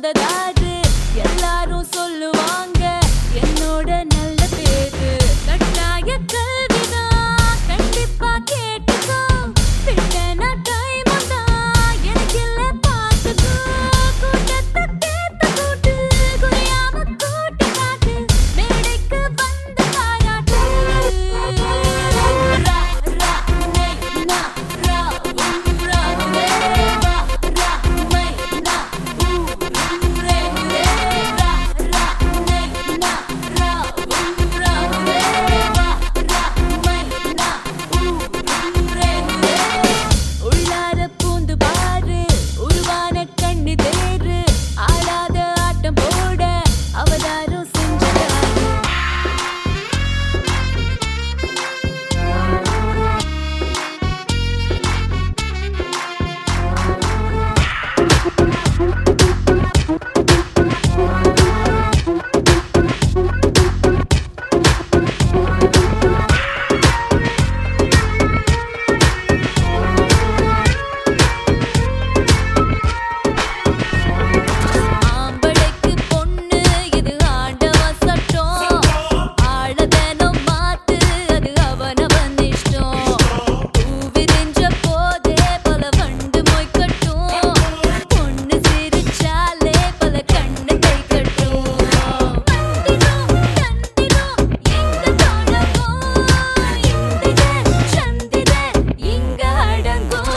வந்ததாரு எல்லாரும் சொல்லுவாங்க என்னோட நல்ல பேரு கட்டாய கல்விதான் கண்டிப்பா கேட்டுக்கோ பின்ன டைம் தான் எனக்கு இல்ல பார்த்துக்கோ கூட்டத்தை தேர்த்து கூட்டு குறையாம கூட்டி காட்டு மேடைக்கு வந்து பாராட்டு ரா ரா நை நா ரா ரா ரே ரா ரா மை நா ரே ரே ரா ரா நை நா ரா ரா ரே ரா ரா மை நா ரே ரே உள்ளார பூந்து பாரு உருவான கண்ணி தேரு ஆடாத ஆட்டம் போட அவதாரம் செஞ்சுட்டாரு ஆம்பளைக்கு பொண்ணு இது ஆண்டவ சட்டம் ஆளதேனும் மாத்து அது அவனவன் இஷ்டம் பூ விரிஞ்ச போதே பல வண்டு மொய்க்கட்டும் பொண்ணு சிரிச்சாலே பல கண்ணு கை கட்டும் மந்திரம் தந்திரம் எங்க தோழகும் இந்திரன் சந்திரன் இங்க அடங்கும்